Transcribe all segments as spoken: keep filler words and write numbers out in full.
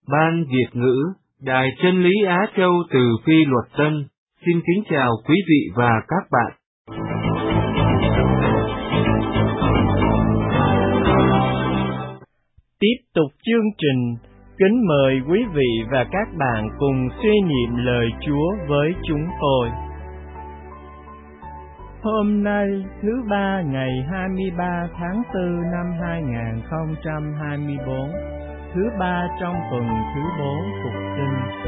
Ban Việt ngữ, Đài Chân lý Á Châu từ Phi Luật Tân, xin kính chào quý vị và các bạn. Tiếp tục chương trình, kính mời quý vị và các bạn cùng suy niệm lời Chúa với chúng tôi. Hôm nay, thứ ba ngày hai mươi ba tháng tư năm hai nghìn không trăm hai mươi bốn, thứ ba trong tuần thứ bốn Phục sinh.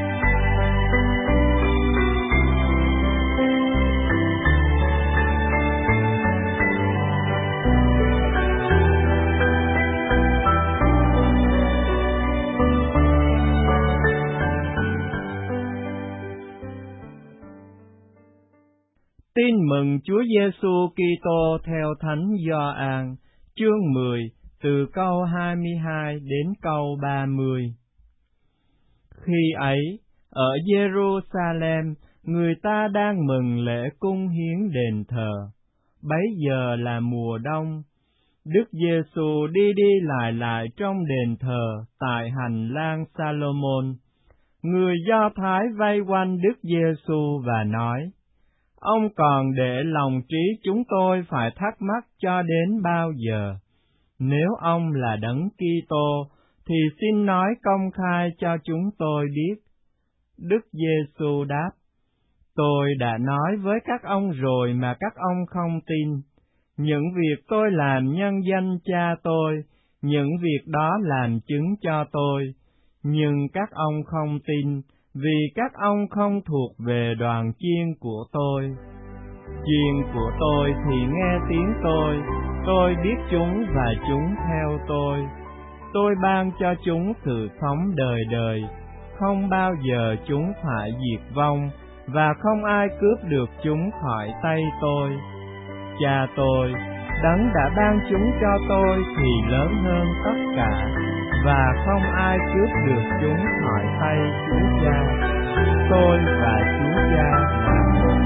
Tin mừng Chúa Giêsu Kitô theo Thánh Gioan, chương mười, từ câu hai mươi hai đến câu ba mươi. Khi ấy, ở Giê-ru-sa-lem, người ta đang mừng lễ cung hiến đền thờ. Bấy giờ là mùa đông. Đức Giêsu đi đi lại lại trong đền thờ tại hành lang Sa-lô-môn. Người Do Thái vây quanh Đức Giêsu và nói: Ông còn để lòng trí chúng tôi phải thắc mắc cho đến bao giờ? Nếu ông là Đấng Kitô, thì xin nói công khai cho chúng tôi biết. Đức Giêsu đáp: Tôi đã nói với các ông rồi mà các ông không tin. Những việc tôi làm nhân danh Cha tôi, những việc đó làm chứng cho tôi. Nhưng các ông không tin, vì các ông không thuộc về đoàn chiên của tôi. Chiên của tôi thì nghe tiếng tôi, tôi biết chúng và chúng theo tôi. Tôi ban cho chúng sự sống đời đời, không bao giờ chúng phải diệt vong, và không ai cướp được chúng khỏi tay tôi. Cha tôi, Đấng đã ban chúng cho tôi thì lớn hơn tất cả, và không ai cướp được chúng khỏi tay Chúa Cha. Tôi và Chúa Cha là một.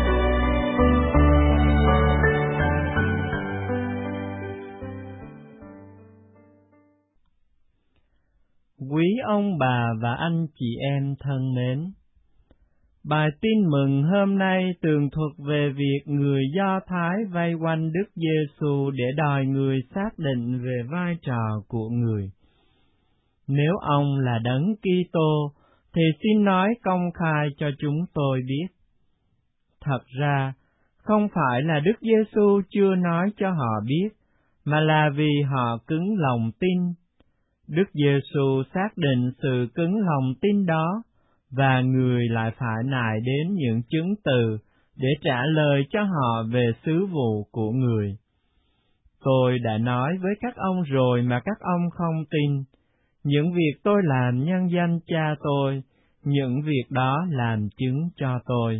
Quý ông bà và anh chị em thân mến, bài tin mừng hôm nay tường thuật về việc người Do Thái vây quanh Đức Giêsu để đòi người xác định về vai trò của người. Nếu ông là Đấng Kitô, thì xin nói công khai cho chúng tôi biết. Thật ra, không phải là Đức Giêsu chưa nói cho họ biết, mà là vì họ cứng lòng tin. Đức Giêsu xác định sự cứng lòng tin đó, và người lại phải nài đến những chứng từ để trả lời cho họ về sứ vụ của người. Tôi đã nói với các ông rồi mà các ông không tin. Những việc tôi làm nhân danh Cha tôi, những việc đó làm chứng cho tôi.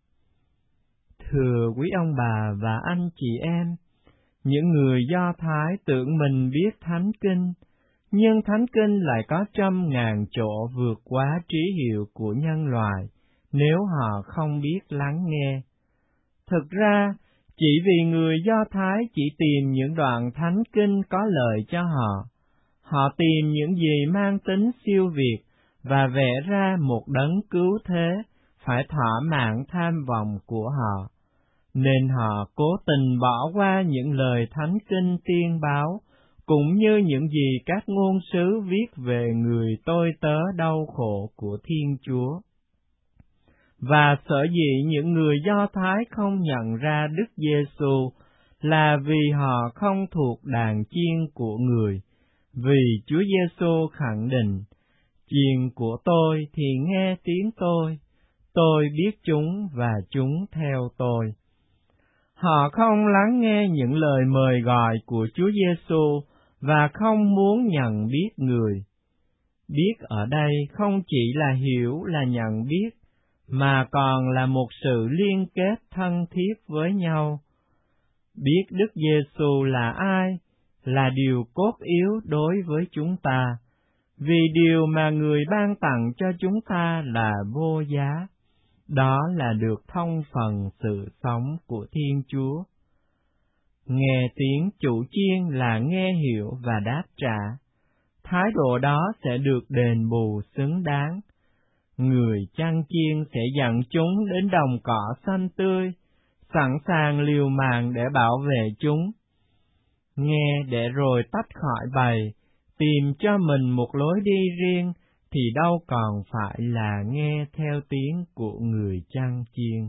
Thưa quý ông bà và anh chị em, những người Do Thái tưởng mình biết Thánh Kinh, nhưng Thánh Kinh lại có trăm ngàn chỗ vượt quá trí hiểu của nhân loại nếu họ không biết lắng nghe. Thực ra, chỉ vì người Do Thái chỉ tìm những đoạn Thánh Kinh có lợi cho họ, họ tìm những gì mang tính siêu việt và vẽ ra một đấng cứu thế phải thỏa mãn tham vọng của họ, nên họ cố tình bỏ qua những lời Thánh Kinh tiên báo, cũng như những gì các ngôn sứ viết về người tôi tớ đau khổ của Thiên Chúa. Và sở dĩ những người Do Thái không nhận ra Đức Giêsu là vì họ không thuộc đàn chiên của người, vì Chúa Giêsu khẳng định: Chiên của tôi thì nghe tiếng tôi, tôi biết chúng và chúng theo tôi. Họ không lắng nghe những lời mời gọi của Chúa Giêsu và không muốn nhận biết người. Biết ở đây không chỉ là hiểu là nhận biết, mà còn là một sự liên kết thân thiết với nhau. Biết Đức Giêsu là ai là điều cốt yếu đối với chúng ta, vì điều mà người ban tặng cho chúng ta là vô giá, đó là được thông phần sự sống của Thiên Chúa. Nghe tiếng chủ chiên là nghe hiểu và đáp trả. thái độ đó sẽ được đền bù xứng đáng. Người chăn chiên sẽ dẫn chúng đến đồng cỏ xanh tươi, sẵn sàng liều mạng để bảo vệ chúng. Nghe để rồi tách khỏi bầy, tìm cho mình một lối đi riêng, thì đâu còn phải là nghe theo tiếng của người chăn chiên.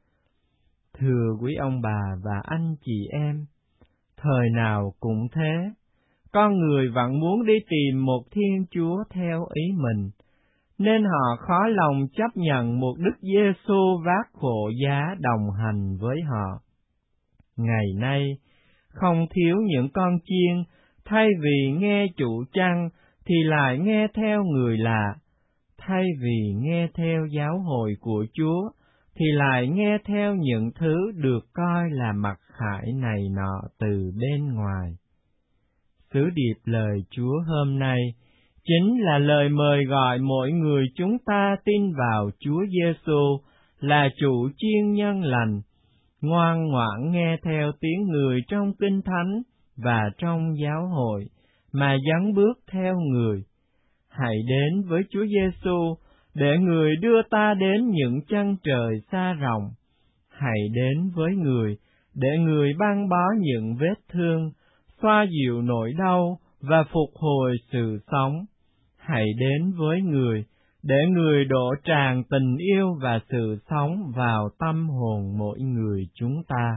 Thưa quý ông bà và anh chị em, thời nào cũng thế, con người vẫn muốn đi tìm một Thiên Chúa theo ý mình, nên họ khó lòng chấp nhận một Đức Giêsu vác khổ giá đồng hành với họ. Ngày nay, không thiếu những con chiên, thay vì nghe chủ chăn thì lại nghe theo người lạ, thay vì nghe theo giáo hội của Chúa thì lại nghe theo những thứ được coi là mặc khải này nọ từ bên ngoài. Sứ điệp lời Chúa hôm nay chính là lời mời gọi mỗi người chúng ta tin vào Chúa Giêsu là chủ chiên nhân lành, ngoan ngoãn nghe theo tiếng người trong Kinh Thánh và trong giáo hội mà dấn bước theo người. Hãy đến với Chúa Giêsu để người đưa ta đến những chân trời xa rộng. Hãy đến với người để người băng bó những vết thương, xoa dịu nỗi đau và phục hồi sự sống. Hãy đến với người để người đổ tràn tình yêu và sự sống vào tâm hồn mỗi người chúng ta.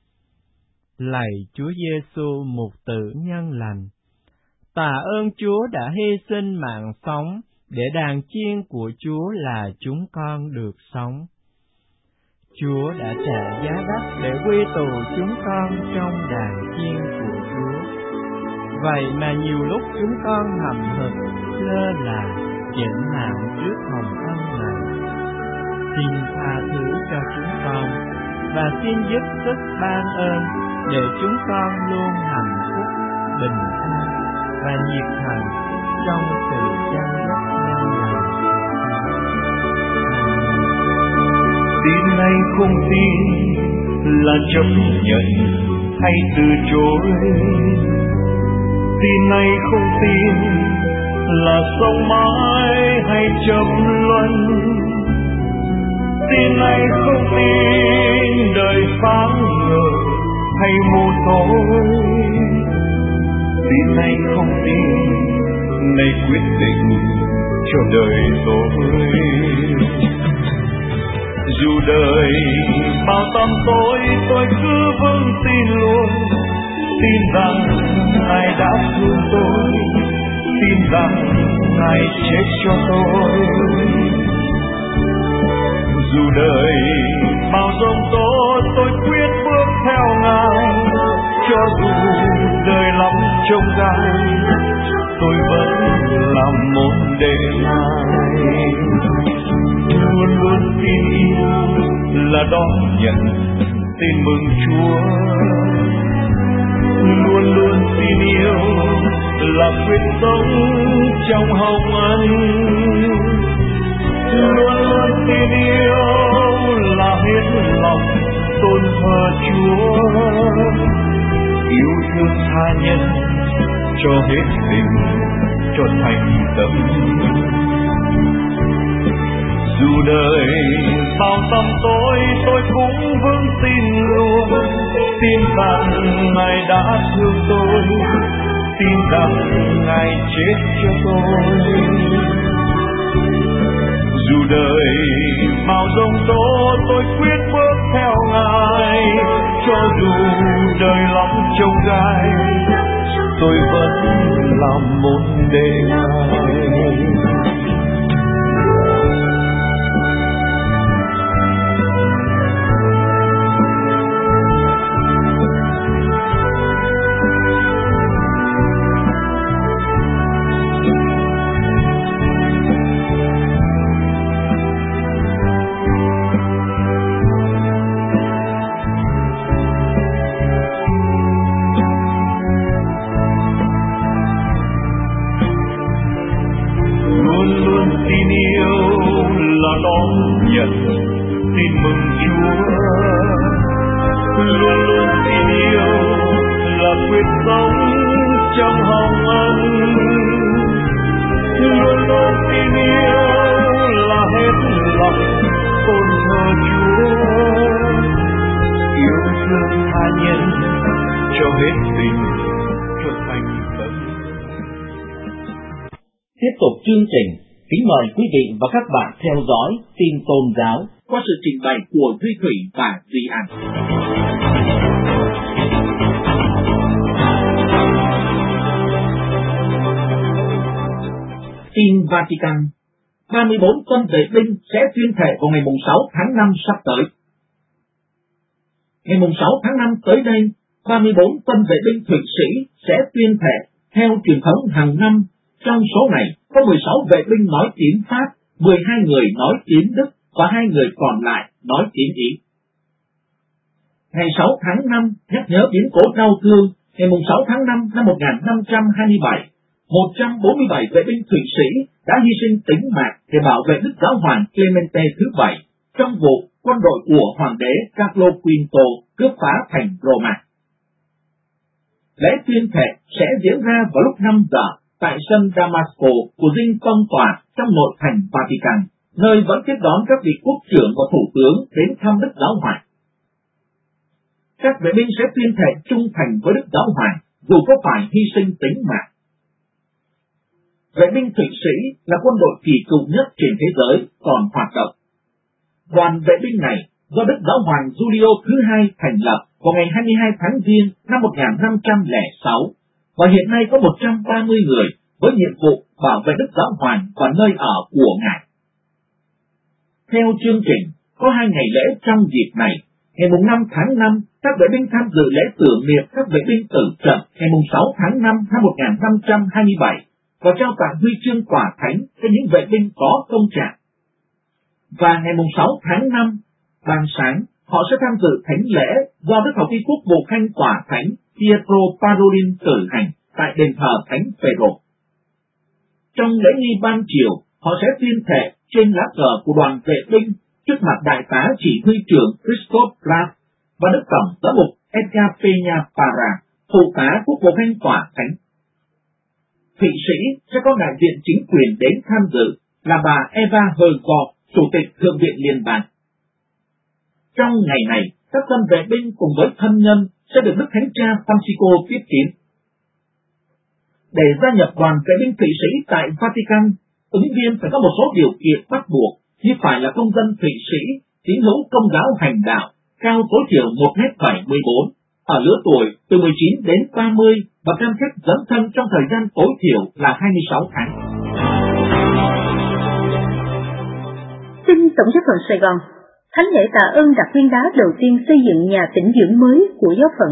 Lạy Chúa Giêsu mục tử nhân lành, tạ ơn Chúa đã hy sinh mạng sống để đàn chiên của Chúa là chúng con được sống. Chúa đã trả giá đắt để quy tụ chúng con trong đàn chiên của Chúa. Vậy mà nhiều lúc chúng con hậm hực, lơ là, chểnh mạn trước hồng ân này. Xin tha thứ cho chúng con và xin giúp sức ban ơn để chúng con luôn hạnh phúc, bình an và nhiệt thành trong sự chăm sóc nhân lành. Tin hay không tin là chấp nhận hay từ chối, tin hay không tin là sống mãi hay chậm luân, tin hay không tin đời sáng ngời hay mù tối, tin hay không tin này quyết định cho đời tôi. Dù đời bao tăm tối tôi cứ vững tin luôn, tin rằng Ngài đã thương tôi, tin rằng Ngài chết cho tôi. Dù đời bao giông tố tôi quyết bước theo Ngài, cho dù đời lắm trông gai tôi vẫn làm một để Ngài. Luôn luôn tin yêu là đón nhận tin mừng Chúa, luôn luôn tin yêu là quyết sống trong hồng ân, luôn luôn tin yêu là hết lòng tôn thờ Chúa, yêu thương tha nhân cho hết tình cho thành tâm. Dù đời bao tăm tối tôi cũng vững tin luôn, tin rằng Ngài đã thương tôi, tin rằng Ngài chết cho tôi. Dù đời bao giông tố tôi quyết bước theo Ngài, cho dù đời lắm chông gai tôi vẫn làm một để Ngài. Đón nhận tin mừng Chúa, luôn luôn tin yêu là quyết sống trong hồng ân, hết tình trở thành tâm. Tiếp tục chương trình, kính mời quý vị và các bạn theo dõi tin tôn giáo qua sự trình bày của Duy Thủy và Duy An. Tin Vatican. ba mươi bốn quân vệ binh sẽ tuyên thệ vào ngày sáu tháng năm sắp tới. Ngày sáu tháng năm tới đây, ba mươi bốn quân vệ binh Thụy Sĩ sẽ tuyên thệ theo truyền thống hàng năm. Trong số này có mười sáu vệ binh nói tiếng Pháp, mười hai người nói tiếng Đức và hai người còn lại nói tiếng Ý. Ngày sáu tháng năm nhắc nhớ biến cố đau thương, ngày sáu tháng năm năm một nghìn năm trăm hai mươi bảy, một trăm bốn mươi bảy vệ binh Thụy Sĩ đã hy sinh tính mạng để bảo vệ Đức Giáo hoàng Clemente thứ bảy trong vụ quân đội của Hoàng đế Carlo Quinto cướp phá thành Roma. Lễ tuyên thệ sẽ diễn ra vào lúc năm giờ tại sân Damasco của dinh phong tỏa trong nội thành Vatican, nơi vẫn tiếp đón các vị quốc trưởng và thủ tướng đến thăm Đức Giáo hoàng. Các vệ binh sẽ tuyên thệ trung thành với Đức Giáo hoàng dù có phải hy sinh tính mạng. Vệ binh Thụy Sĩ là quân đội kỳ cựu nhất trên thế giới còn hoạt động. Đoàn vệ binh này do Đức Giáo hoàng Giulio thứ hai thành lập vào ngày hai mươi hai tháng Giêng năm một nghìn năm trăm lẻ sáu và hiện nay có một trăm ba mươi người với nhiệm vụ bảo vệ Đức Giáo hoàng và nơi ở của Ngài. Theo chương trình, có hai ngày lễ trong dịp này. Ngày năm tháng năm, các vệ binh tham dự lễ tưởng niệm các vệ binh tử trận ngày sáu tháng năm năm một nghìn năm trăm hai mươi bảy và trao tặng huy chương Quả Thánh cho những vệ binh có công trạng. Và ngày sáu tháng năm, ban sáng, họ sẽ tham dự thánh lễ do Đức Học y Quốc vụ Khanh Quả Thánh Pietro Parolin cử hành tại đền thờ Thánh Phêrô. Trong lễ nghi ban chiều, họ sẽ tuyên thệ trên lá cờ của đoàn vệ binh trước mặt đại tá chỉ huy trưởng Christoph Rath và Đức Tổng giám mục Edgar Peña Parra, phụ tá Quốc vụ Khanh Quả Thánh. Thụy Sĩ sẽ có đại diện chính quyền đến tham dự là bà Eva Herzog, Chủ tịch Thượng viện Liên bang. Trong ngày này, các quân vệ binh cùng với thân nhân sẽ được Đức Thánh Cha Francisco tiếp kiến. Để gia nhập đoàn vệ binh Thụy Sĩ tại Vatican, ứng viên phải có một số điều kiện bắt buộc như phải là công dân Thụy Sĩ, tín hữu Công giáo hành đạo, cao tối thiểu một mét bảy mươi bốn, ở lứa tuổi từ mười chín đến ba mươi và cam kết dấn thân trong thời gian tối thiểu là hai mươi sáu tháng. Xin Tổng giáo phận Sài Gòn, thánh lễ tạ ơn đặt viên đá đầu tiên xây dựng nhà tĩnh dưỡng mới của giáo phận.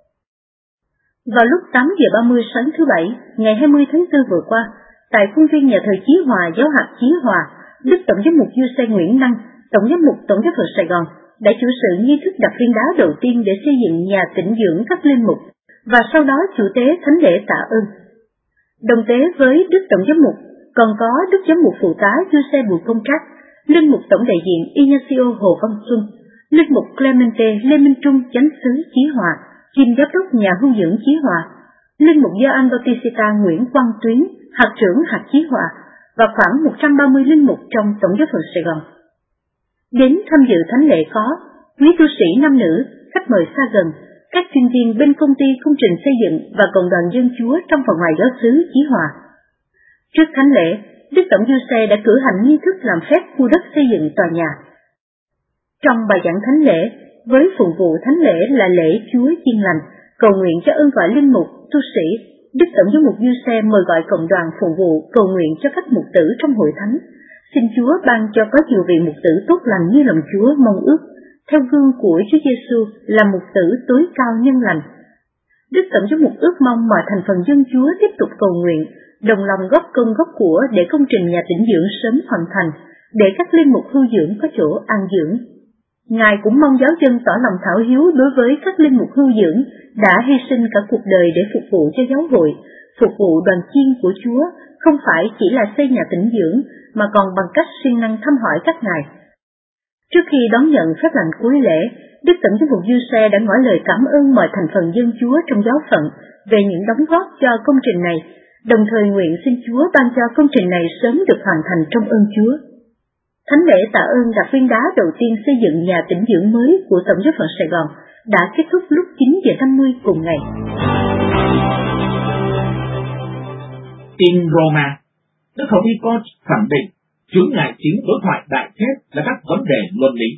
Vào lúc tám giờ ba mươi sáng thứ Bảy, ngày hai mươi tháng tư vừa qua, tại khuôn viên nhà thờ Chí Hòa, giáo hạt Chí Hòa, Đức Tổng giám mục Giuse Nguyễn Năng, Tổng giám mục Tổng giáo phận Sài Gòn, đã chủ sự nghi thức đặt viên đá đầu tiên để xây dựng nhà tĩnh dưỡng các linh mục, và sau đó chủ tế thánh lễ tạ ơn. Đồng tế với Đức Tổng giám mục còn có Đức giám mục phụ tá Giuse Bùi Công Trác, linh mục tổng đại diện Ignacio Hồ Văn Xuân, linh mục Clemente Lê Minh Trung chánh xứ Chí Hòa, kiêm giám đốc nhà hưu dưỡng Chí Hòa, linh mục Gioan Bautista Nguyễn Quang Tuyến, hạt trưởng hạt Chí Hòa, và khoảng một trăm ba mươi linh mục trong Tổng giáo phận Sài Gòn. Đến tham dự thánh lễ có quý tu sĩ nam nữ, khách mời xa gần, các chuyên viên bên công ty công trình xây dựng và cộng đoàn dân Chúa trong và ngoài giáo xứ Chí Hòa. Trước thánh lễ, Đức Tổng Giuse đã cử hành nghi thức làm phép khu đất xây dựng tòa nhà. Trong bài giảng thánh lễ, với phụng vụ thánh lễ là lễ Chúa chiên lành, cầu nguyện cho ơn gọi linh mục, tu sĩ, Đức Tổng giám mục Giuse mời gọi cộng đoàn phụng vụ cầu nguyện cho các mục tử trong hội thánh. Xin Chúa ban cho có nhiều vị mục tử tốt lành như lòng Chúa mong ước, theo gương của Chúa Giêsu là mục tử tối cao nhân lành. Đức Tổng giám mục ước mong mọi thành phần dân Chúa tiếp tục cầu nguyện, đồng lòng góp công góp của để công trình nhà tĩnh dưỡng sớm hoàn thành, để các linh mục hưu dưỡng có chỗ an dưỡng. Ngài cũng mong giáo dân tỏ lòng thảo hiếu đối với các linh mục hưu dưỡng đã hy sinh cả cuộc đời để phục vụ cho giáo hội, phục vụ đoàn chiên của Chúa, không phải chỉ là xây nhà tĩnh dưỡng, mà còn bằng cách siêng năng thăm hỏi các ngài. Trước khi đón nhận phép lành cuối lễ, Đức Tổng giám mục Giuse đã ngỏ lời cảm ơn mọi thành phần dân Chúa trong giáo phận về những đóng góp cho công trình này, đồng thời nguyện xin Chúa ban cho công trình này sớm được hoàn thành trong ơn Chúa. Thánh lễ tạ ơn đặt viên đá đầu tiên xây dựng nhà tĩnh dưỡng mới của Tổng giáo phận Sài Gòn đã kết thúc lúc chín giờ năm mươi cùng ngày. In Roma, Đức Hồng Y Cort khẳng định chướng ngại chính đối thoại đại kết là các vấn đề luân lý.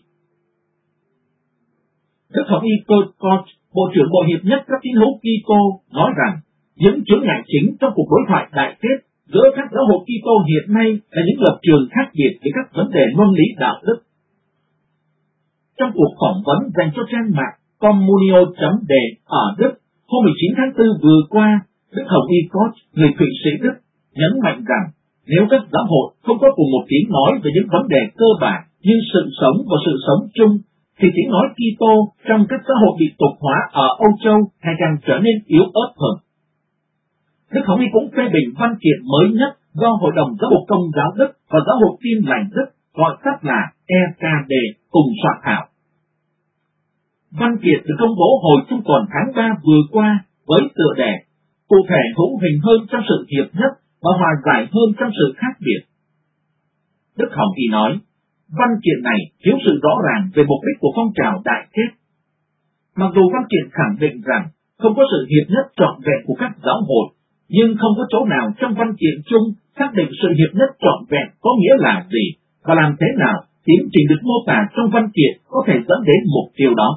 Đức Hồng Y Cort, Bộ trưởng Bộ Hiệp nhất các tín hữu Kitô, nói rằng những chướng ngại chính trong cuộc đối thoại đại kết giữa các giáo hội Kitô hiện nay là những lập trường khác biệt về các vấn đề luân lý đạo đức. Trong cuộc phỏng vấn dành cho trang mạng Communio chấm d ở Đức hôm mười chín tháng tư vừa qua, Đức Hồng Y Cort, người Thụy Sĩ Đức, nhấn mạnh rằng nếu các giáo hội không có cùng một tiếng nói về những vấn đề cơ bản như sự sống và sự sống chung, thì tiếng nói Kitô trong các xã hội bị tục hóa ở Âu Châu ngày càng trở nên yếu ớt hơn. Đức Hồng Y cũng phê bình văn kiện mới nhất do Hội đồng Giáo hội Công giáo Đức và Giáo hội Tin lành Đức, gọi tắt là E K D, cùng soạn thảo. Văn kiện được công bố hồi trung tuần tháng ba vừa qua với tựa đề cụ thể hữu hình hơn trong sự hiệp nhất và hòa giải hơn trong sự khác biệt. Đức Hồng Y nói, văn kiện này thiếu sự rõ ràng về mục đích của phong trào đại kết. Mặc dù văn kiện khẳng định rằng không có sự hiệp nhất trọn vẹn của các giáo hội, nhưng không có chỗ nào trong văn kiện chung xác định sự hiệp nhất trọn vẹn có nghĩa là gì và làm thế nào tiến trình được mô tả trong văn kiện có thể dẫn đến mục tiêu đó.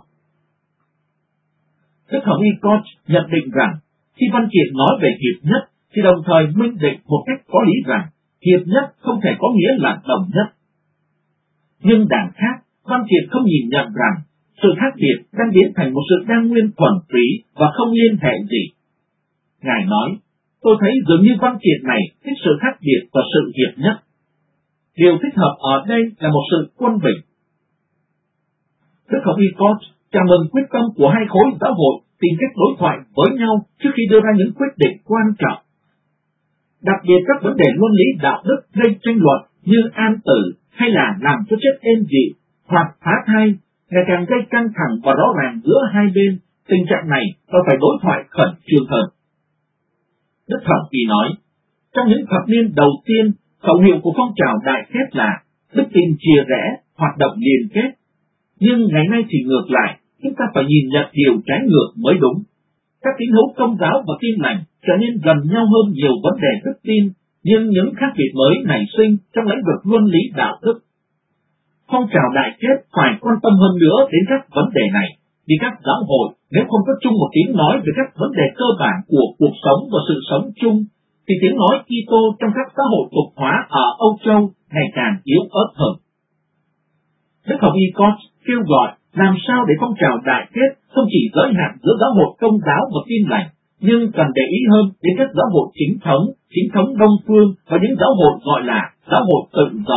Đức Hồng Y Cort nhận định rằng khi văn kiện nói về hiệp nhất thì đồng thời minh định một cách có lý rằng hiệp nhất không thể có nghĩa là đồng nhất. Nhưng đằng khác, văn kiện không nhìn nhận rằng sự khác biệt đang biến thành một sự đa nguyên thuần túy và không liên hệ gì. Ngài nói, tôi thấy dường như văn kiện này thích sự khác biệt và sự hiệp nhất. Điều thích hợp ở đây là một sự quân bình. Đức Hồng Y Cort chào mừng quyết tâm của hai khối giáo hội tìm cách đối thoại với nhau trước khi đưa ra những quyết định quan trọng. Đặc biệt các vấn đề luân lý đạo đức gây tranh luận như an tử hay là làm cho chết êm dịu hoặc phá thai ngày càng gây căng thẳng và rõ ràng giữa hai bên. Tình trạng này tôi phải đối thoại khẩn trương hơn. Đức Hồng Y nói, trong những thập niên đầu tiên, khẩu hiệu của phong trào đại kết là đức tin chia rẽ, hoạt động liên kết. Nhưng ngày nay thì ngược lại, chúng ta phải nhìn nhận điều trái ngược mới đúng. Các tín hữu Công giáo và Tin lành trở nên gần nhau hơn nhiều vấn đề đức tin, nhưng những khác biệt mới nảy sinh trong lĩnh vực luân lý đạo đức. Phong trào đại kết phải quan tâm hơn nữa đến các vấn đề này, vì các giáo hội nếu không có chung một tiếng nói về các vấn đề cơ bản của cuộc sống và sự sống chung, thì tiếng nói Kitô trong các xã hội tục hóa ở Âu Châu ngày càng yếu ớt hơn. Đức Hồng Y Cort kêu gọi làm sao để phong trào đại kết không chỉ giới hạn giữa giáo hội Công giáo và Tin lành, nhưng cần để ý hơn đến các giáo hội chính thống, chính thống Đông phương và những giáo hội gọi là giáo hội tự do.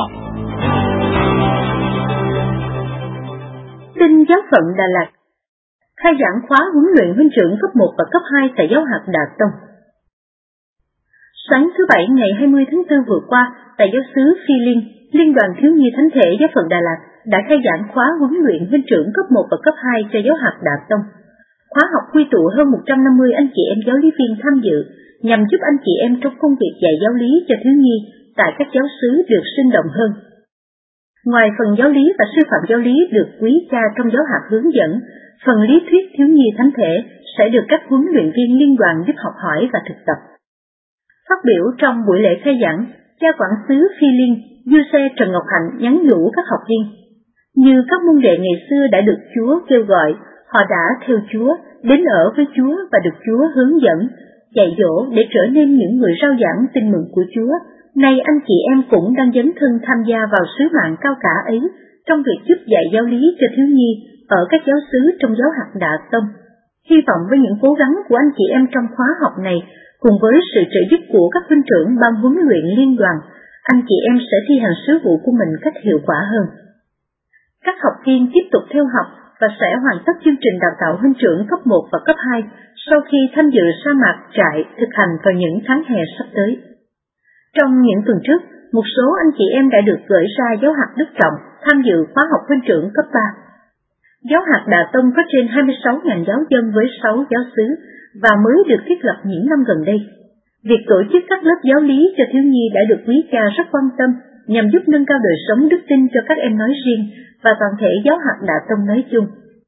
Tin giáo phận Đà Lạt khai giảng khóa huấn luyện huynh trưởng cấp một và cấp hai tại giáo hạt Đà Tông. Sáng thứ Bảy ngày hai mươi tháng tư vừa qua, tại giáo xứ Phi Liên, Liên đoàn Thiếu nhi Thánh thể giáo phận Đà Lạt đã khai giảng khóa huấn luyện huynh trưởng cấp một và cấp hai cho giáo hạt Đà Tông. Khóa học quy tụ hơn một trăm năm mươi anh chị em giáo lý viên tham dự, nhằm giúp anh chị em trong công việc dạy giáo lý cho thiếu nhi tại các giáo xứ được sinh động hơn. Ngoài phần giáo lý và sư phạm giáo lý được quý cha trong giáo hạt hướng dẫn, phần lý thuyết thiếu nhi thánh thể sẽ được các huấn luyện viên liên đoàn giúp học hỏi và thực tập. Phát biểu trong buổi lễ khai giảng, cha quản xứ Phi Liên, Du Xe Trần Ngọc Hạnh nhắn nhủ các học viên. Như các môn đệ ngày xưa đã được Chúa kêu gọi, họ đã theo Chúa, đến ở với Chúa và được Chúa hướng dẫn, dạy dỗ để trở nên những người rao giảng tin mừng của Chúa. Nay anh chị em cũng đang dấn thân tham gia vào sứ mạng cao cả ấy trong việc giúp dạy giáo lý cho thiếu nhi ở các giáo xứ trong giáo hạt Đà Tông. Hy vọng với những cố gắng của anh chị em trong khóa học này, cùng với sự trợ giúp của các huynh trưởng ban huấn luyện liên đoàn, anh chị em sẽ thi hành sứ vụ của mình cách hiệu quả hơn. Các học viên tiếp tục theo học và sẽ hoàn tất chương trình đào tạo huynh trưởng cấp một và cấp hai sau khi tham dự sa mạc trại thực hành vào những tháng hè sắp tới. Trong những tuần trước, một số anh chị em đã được gửi ra giáo hạt Đức Trọng tham dự khóa học huynh trưởng cấp ba. Giáo hạt Đà Tông có trên hai mươi sáu nghìn giáo dân với sáu giáo xứ và mới được thiết lập những năm gần đây. Việc tổ chức các lớp giáo lý cho thiếu nhi đã được quý cha rất quan tâm nhằm giúp nâng cao đời sống đức tin cho các em nói riêng và toàn thể giáo hạt Đà Tông nói chung.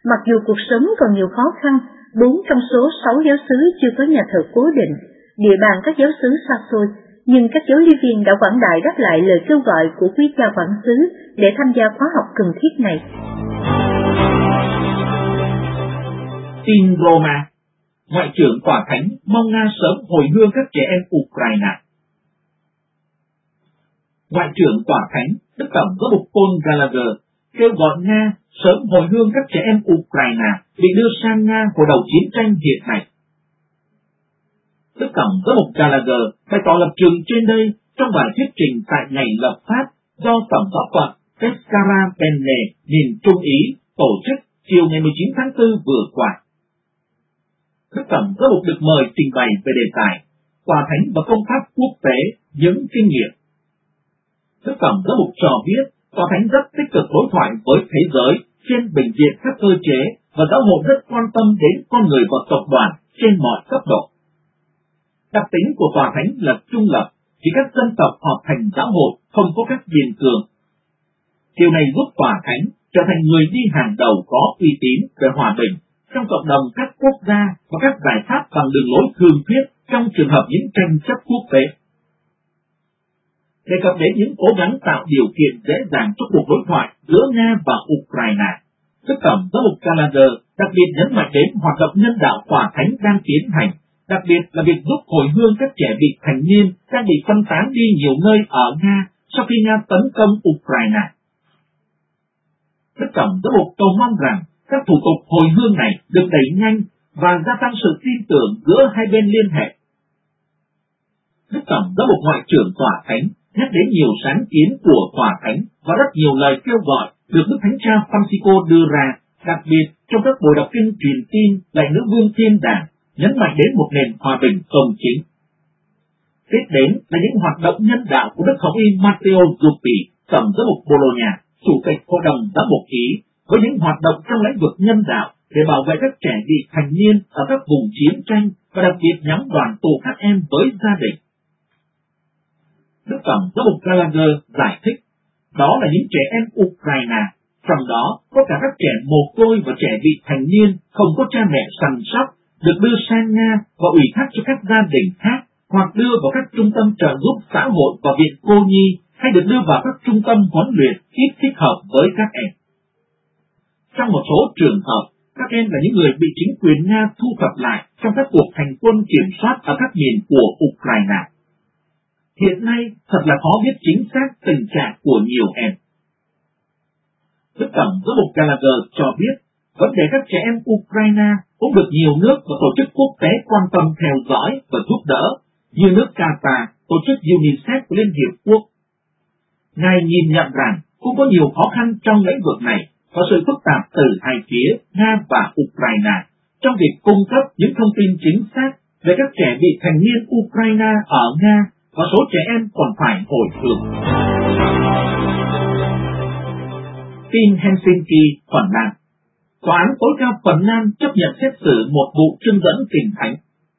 Mặc dù cuộc sống còn nhiều khó khăn, bốn trong số sáu giáo xứ chưa có nhà thờ cố định, địa bàn các giáo xứ xa xôi, nhưng các giáo lý viên đã quảng đại đáp lại lời kêu gọi của quý cha quản xứ để tham gia khóa học cần thiết này. Tin Roma, Ngoại trưởng Tòa Thánh mong Nga sớm hồi hương các trẻ em Ukraine. Ngoại trưởng Tòa Thánh Đức Tổng Giám mục Paul Gallagher kêu gọi Nga sớm hồi hương các trẻ em Ukraine bị đưa sang Nga hồi đầu chiến tranh hiện nay. Đức Tổng Giám mục Gallagher bày tỏ lập trường trên đây trong bài thuyết trình tại ngày lập pháp do Tổng giáo phận Pescara-Penne, miền Trung Ý tổ chức chiều ngày mười chín tháng tư vừa qua. Đức Tổng Giám mục được mời trình bày về đề tài Tòa Thánh và công pháp quốc tế, những kinh nghiệm. Đức Tổng Giám mục cho biết Tòa Thánh rất tích cực đối thoại với thế giới trên bình diện các cơ chế và giáo hội rất quan tâm đến con người và cộng đoàn trên mọi cấp độ. Đặc tính của Tòa Thánh là trung lập, chỉ các dân tộc họp thành giáo hội, không có các biên cương. Điều này giúp Tòa Thánh trở thành người đi hàng đầu có uy tín về hòa bình trong cộng đồng các quốc gia và các giải pháp bằng đường lối thường thuyết trong trường hợp những tranh chấp quốc tế. Đề cập đến những cố gắng tạo điều kiện dễ dàng cho cuộc đối thoại giữa Nga và Ukraine, Đức Tổng Giám mục Gallagher đặc biệt nhấn mạnh đến hoạt động nhân đạo Tòa Thánh đang tiến hành, đặc biệt là việc giúp hồi hương các trẻ vị thành niên đang bị phân tán đi nhiều nơi ở Nga sau khi Nga tấn công Ukraine. Đức Tổng Giám mục cầu mong rằng các thủ tục hồi hương này được đẩy nhanh và gia tăng sự tin tưởng giữa hai bên liên hệ. Đức Tổng Giám mục Ngoại trưởng Tòa Thánh nhắc đến nhiều sáng kiến của Tòa Thánh và rất nhiều lời kêu gọi được Đức Thánh Cha Francisco đưa ra, đặc biệt trong các buổi đọc kinh truyền tin lạy Nữ Vương Thiên Đàng, nhấn mạnh đến một nền hòa bình công chính. Tiếp đến là những hoạt động nhân đạo của Đức Hồng Y Matteo Zuppi, Tổng Giám mục Bologna, Chủ tịch Hội đồng Giám mục Ý, với những hoạt động trong lĩnh vực nhân đạo để bảo vệ các trẻ vị thành niên ở các vùng chiến tranh và đặc biệt nhắm đoàn tụ các em với gia đình. Đức Tổng Giám mục Gallagher giải thích, đó là những trẻ em Ukraine, trong đó có cả các trẻ mồ côi và trẻ vị thành niên không có cha mẹ săn sóc, được đưa sang Nga và ủy thác cho các gia đình khác, hoặc đưa vào các trung tâm trợ giúp xã hội và viện cô nhi, hay được đưa vào các trung tâm huấn luyện ít thích hợp với các em. Trong một số trường hợp, các em là những người bị chính quyền Nga thu thập lại trong các cuộc hành quân kiểm soát ở các miền của Ukraine. Hiện nay, thật là khó biết chính xác tình trạng của nhiều em. Đức Tổng Giám mục Gallagher cho biết, vấn đề các trẻ em Ukraine cũng được nhiều nước và tổ chức quốc tế quan tâm theo dõi và giúp đỡ, như nước Qatar, tổ chức UNICEF của Liên Hiệp Quốc. Ngài nhìn nhận rằng cũng có nhiều khó khăn trong lĩnh vực này và sự phức tạp từ hai phía Nga và Ukraine trong việc cung cấp những thông tin chính xác về các trẻ vị thành niên Ukraine ở Nga và số trẻ em còn phải hồi hương. Tin Helsinki, Phần Lan. Tòa án tối cao Phần Lan chấp nhận xét xử một vụ trưng dẫn kinh thánh.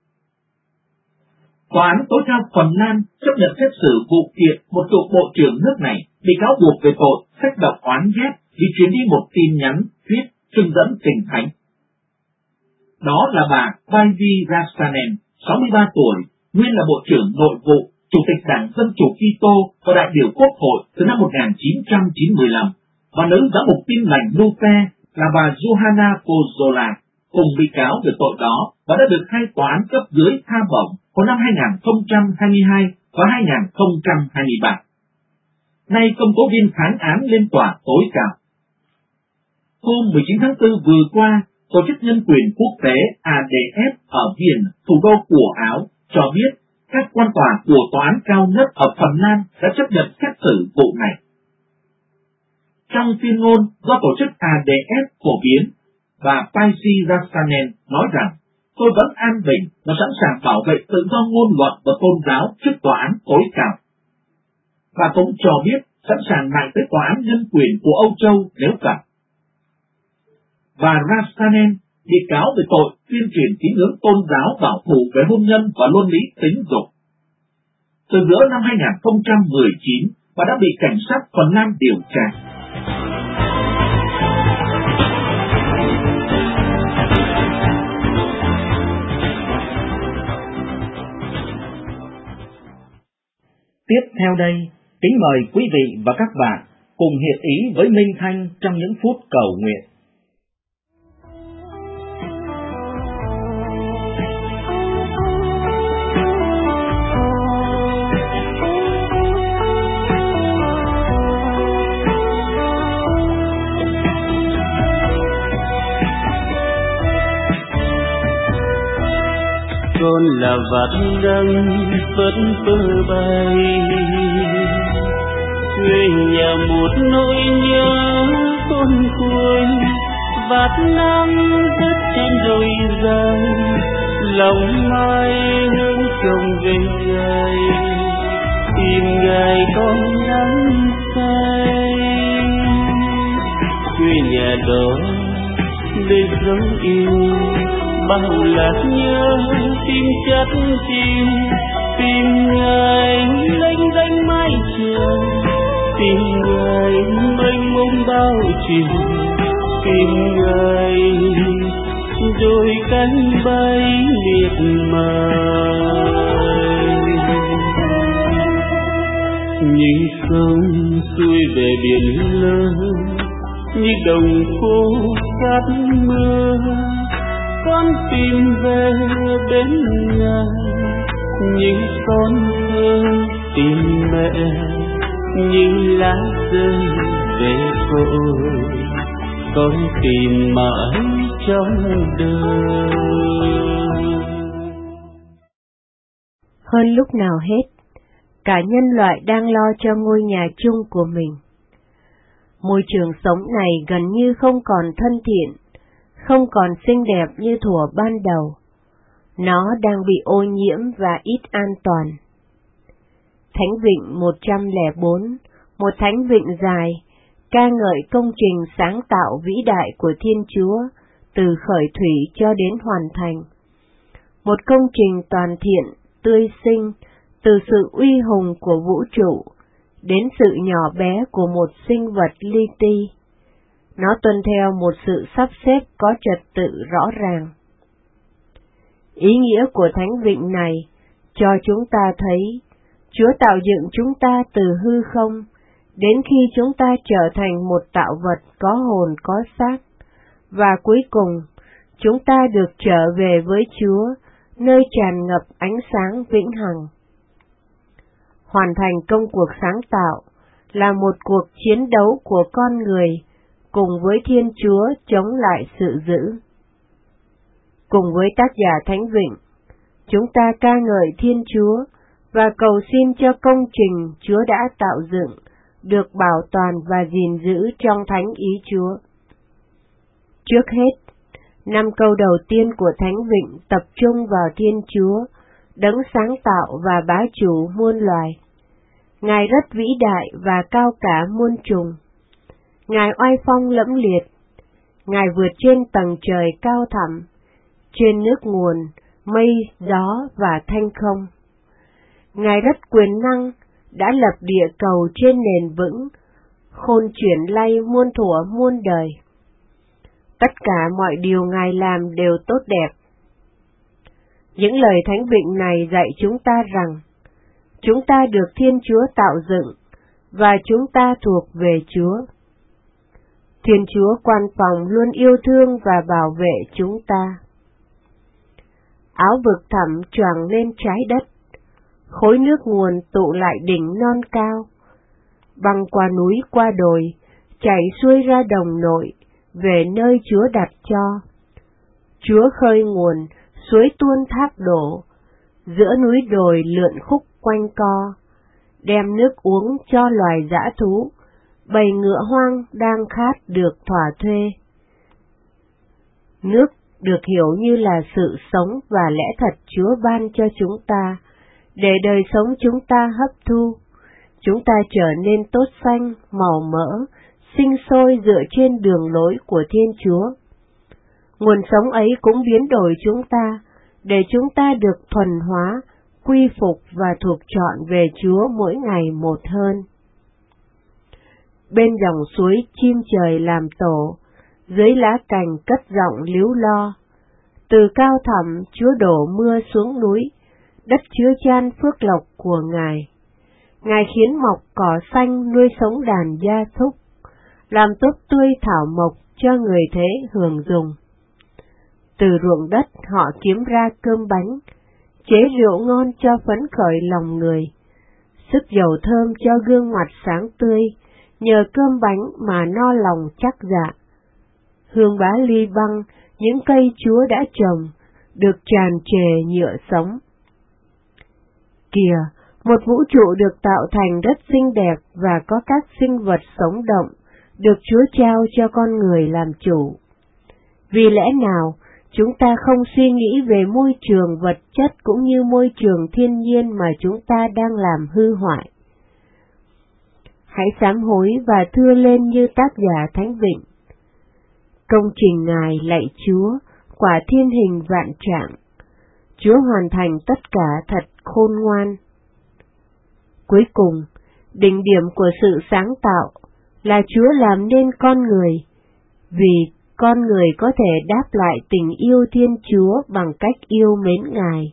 Tòa án tối cao Phần Lan chấp nhận xét xử vụ kiện một cựu bộ trưởng nước này bị cáo buộc về tội sách độc oán ghét vì truyền đi một tin nhắn thuyết trưng dẫn kinh thánh. Đó là bà Päivi Räsänen, sáu mươi ba tuổi, nguyên là Bộ trưởng Nội vụ, Chủ tịch Đảng Dân Chủ Kitô và đại biểu Quốc hội từ năm một nghìn chín trăm chín mươi lăm, và nữ giám mục Tin lành Lupe là bà Johanna Kozola, cùng bị cáo về tội đó và đã được hai tòa án cấp dưới tha bổng vào năm hai nghìn không trăm hai mươi hai và hai nghìn không trăm hai mươi ba. Nay công tố viên kháng án lên tòa tối cao. Hôm mười chín tháng tư vừa qua, Tổ chức Nhân quyền Quốc tế A D F ở Viên, thủ đô của Áo, cho biết các quan tòa của tòa án cao nhất ở Phần Lan đã chấp nhận xét xử vụ này. Trong tuyên ngôn do tổ chức A D F phổ biến, bà Päivi Räsänen nói rằng, tôi vẫn an bình và sẵn sàng bảo vệ tự do ngôn luận và tôn giáo trước tòa án tối cao. Bà cũng cho biết sẵn sàng nại tới tòa án nhân quyền của Âu Châu nếu cần. Bà Räsänen bị cáo về tội tuyên truyền tín ngưỡng tôn giáo bảo thủ về hôn nhân và luân lý tính dục. Từ giữa năm hai nghìn không trăm mười chín, bà đã bị cảnh sát Phần Lan điều tra. tiếp theo đây, kính mời quý vị và các bạn cùng hiệp ý với Minh Thanh trong những phút cầu nguyện. Con là vạt nắng vẫn phơ bay, quê nhà một nỗi nhớ khôn nguôi. Vạt nắng rất trên đôi dài, lòng mai hướng trông về ngài, tìm ngài con nắng say. Quê nhà đó nơi dấu yêu, bao lạc nhớ tim chất chìm, tìm ngài lênh đênh mái trường, tìm ngài mênh mông bao chiều, tìm ngài đôi cánh bay miệt mài. Như sông xuôi về biển lớn, như đồng khô cát mưa, con tìm về đến nhà, như con thơ tìm mẹ, như lá rơi về cội, con tìm mãi trong đời. Hơn lúc nào hết, cả nhân loại đang lo cho ngôi nhà chung của mình. Môi trường sống này gần như không còn thân thiện, không còn xinh đẹp như thuở ban đầu. Nó đang bị ô nhiễm và ít an toàn. Thánh Vịnh một trăm lẻ bốn, một thánh vịnh dài, ca ngợi công trình sáng tạo vĩ đại của Thiên Chúa từ khởi thủy cho đến hoàn thành. Một công trình toàn thiện, tươi xinh, từ sự uy hùng của vũ trụ đến sự nhỏ bé của một sinh vật li ti. Nó tuân theo một sự sắp xếp có trật tự rõ ràng. Ý nghĩa của thánh vịnh này cho chúng ta thấy Chúa tạo dựng chúng ta từ hư không, đến khi chúng ta trở thành một tạo vật có hồn có xác, và cuối cùng chúng ta được trở về với Chúa, nơi tràn ngập ánh sáng vĩnh hằng. Hoàn thành công cuộc sáng tạo là một cuộc chiến đấu của con người cùng với Thiên Chúa chống lại sự dữ. Cùng với tác giả Thánh Vịnh, chúng ta ca ngợi Thiên Chúa và cầu xin cho công trình Chúa đã tạo dựng được bảo toàn và gìn giữ trong thánh ý Chúa. Trước hết, năm câu đầu tiên của Thánh Vịnh tập trung vào Thiên Chúa, đấng sáng tạo và bá chủ muôn loài. Ngài rất vĩ đại và cao cả muôn trùng. Ngài oai phong lẫm liệt. Ngài vượt trên tầng trời cao thẳm, trên nước nguồn, mây, gió và thanh không. Ngài rất quyền năng, đã lập địa cầu trên nền vững, khôn chuyển lay muôn thuở muôn đời. Tất cả mọi điều Ngài làm đều tốt đẹp. Những lời Thánh Vịnh này dạy chúng ta rằng, chúng ta được Thiên Chúa tạo dựng, và chúng ta thuộc về Chúa. Thiên Chúa quan phòng luôn yêu thương và bảo vệ chúng ta. Áo vực thẳm choàng lên trái đất, khối nước nguồn tụ lại đỉnh non cao, băng qua núi qua đồi, chảy xuôi ra đồng nội, về nơi Chúa đặt cho. Chúa khơi nguồn, suối tuôn thác đổ, giữa núi đồi lượn khúc quanh co, đem nước uống cho loài dã thú, bầy ngựa hoang đang khát được thỏa thuê. Nước được hiểu như là sự sống và lẽ thật Chúa ban cho chúng ta, để đời sống chúng ta hấp thu, chúng ta trở nên tốt xanh, màu mỡ, sinh sôi dựa trên đường lối của Thiên Chúa. Nguồn sống ấy cũng biến đổi chúng ta, để chúng ta được thuần hóa, quy phục và thuộc trọn về Chúa mỗi ngày một hơn. Bên dòng suối chim trời làm tổ, dưới lá cành cất giọng líu lo. Từ cao thẳm Chúa đổ mưa xuống núi, đất chứa chan phước lộc của Ngài. Ngài khiến mọc cỏ xanh nuôi sống đàn gia súc, làm tốt tươi thảo mộc cho người thế hưởng dùng. Từ ruộng đất họ kiếm ra cơm bánh, chế rượu ngon cho phấn khởi lòng người, sức dầu thơm cho gương mặt sáng tươi, nhờ cơm bánh mà no lòng chắc dạ. Hương bá ly băng, những cây Chúa đã trồng, được tràn trề nhựa sống. Kìa, một vũ trụ được tạo thành rất xinh đẹp và có các sinh vật sống động, được Chúa trao cho con người làm chủ. Vì lẽ nào, chúng ta không suy nghĩ về môi trường vật chất cũng như môi trường thiên nhiên mà chúng ta đang làm hư hoại? Hãy sám hối và thưa lên như tác giả Thánh Vịnh. Công trình Ngài lạy Chúa, quả thiên hình vạn trạng. Chúa hoàn thành tất cả thật khôn ngoan. Cuối cùng, đỉnh điểm của sự sáng tạo là Chúa làm nên con người, vì con người có thể đáp lại tình yêu Thiên Chúa bằng cách yêu mến Ngài.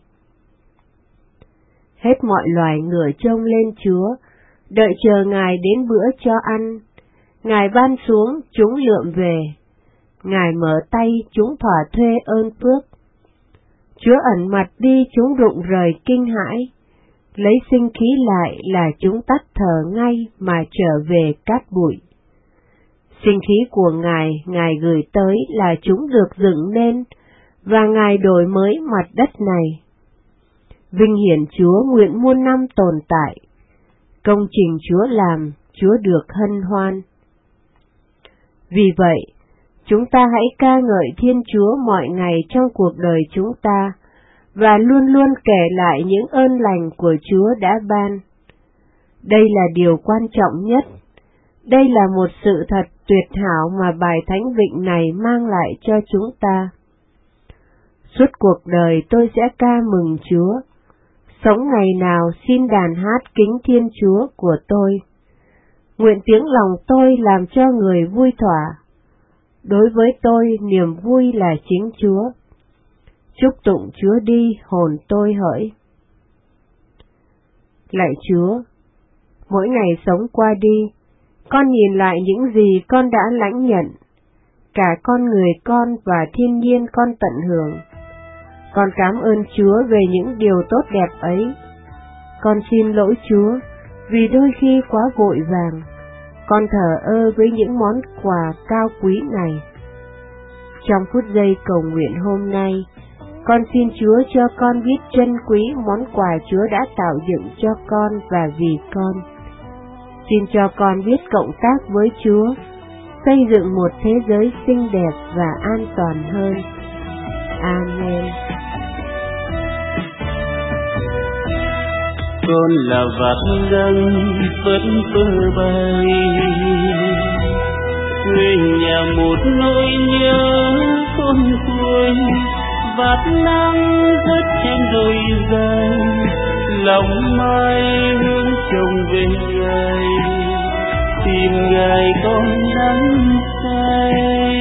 Hết mọi loài ngửa trông lên Chúa, đợi chờ Ngài đến bữa cho ăn. Ngài ban xuống, chúng lượm về. Ngài mở tay, chúng thỏa thuê ơn phước. Chúa ẩn mặt đi, chúng rụng rời kinh hãi. Lấy sinh khí lại là chúng tắt thở ngay mà trở về cát bụi. Sinh khí của Ngài, Ngài gửi tới là chúng được dựng nên, và Ngài đổi mới mặt đất này. Vinh hiển Chúa nguyện muôn năm tồn tại. Công trình Chúa làm, Chúa được hân hoan. Vì vậy, chúng ta hãy ca ngợi Thiên Chúa mọi ngày trong cuộc đời chúng ta, và luôn luôn kể lại những ơn lành của Chúa đã ban. Đây là điều quan trọng nhất. Đây là một sự thật tuyệt hảo mà bài Thánh Vịnh này mang lại cho chúng ta. Suốt cuộc đời tôi sẽ ca mừng Chúa. Sống ngày nào xin đàn hát kính Thiên Chúa của tôi. Nguyện tiếng lòng tôi làm cho người vui thỏa. Đối với tôi niềm vui là chính Chúa. Chúc tụng Chúa đi hồn tôi hỡi. Lạy Chúa, mỗi ngày sống qua đi, con nhìn lại những gì con đã lãnh nhận, cả con người con và thiên nhiên con tận hưởng. Con cảm ơn Chúa về những điều tốt đẹp ấy. Con xin lỗi Chúa vì đôi khi quá vội vàng, con thờ ơ với những món quà cao quý này. Trong phút giây cầu nguyện hôm nay, con xin Chúa cho con biết trân quý món quà Chúa đã tạo dựng cho con và vì con. Xin cho con biết cộng tác với Chúa, xây dựng một thế giới xinh đẹp và an toàn hơn. Amen. Con là vạt nắng vẫn phơ bay, quê nhà một nỗi nhớ khôn nguôi. Vạt nắng rớt trên đôi dài, lòng mai hướng trông về Ngài, tìm Ngài con nắng say.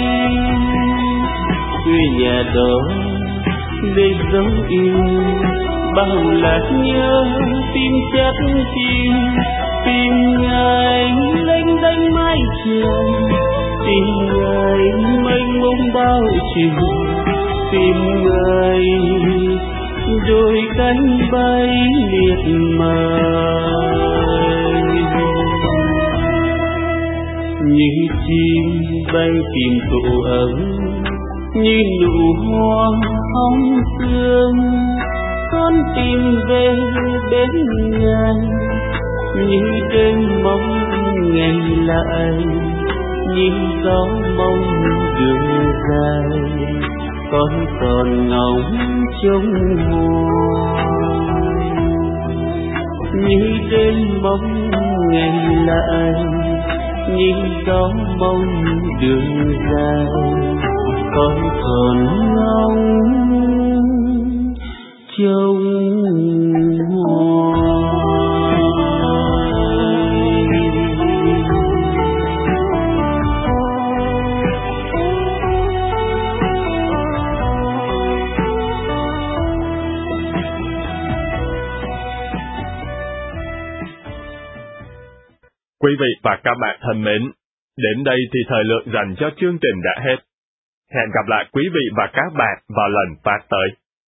Quê nhà đó để dấu yêu, bao lạc nhớ tim chát chìm, tìm Ngài lênh đênh mái trường, tìm Ngài mênh mông bao chiều, tìm Ngài đôi cánh bay miệt mài. Như chim bay tìm tổ ấm, như nụ hoa hóng sương, con tìm về bên Ngài. Như đêm mong ngày lại, như gió mong đường dài, con còn ngóng trông hoài. Như đêm mong ngày lại, như gió mong đường dài, con còn ngóng trông hoài. Quý vị và các bạn thân mến, đến đây thì thời lượng dành cho chương trình đã hết. Hẹn gặp lại quý vị và các bạn vào lần phát tới.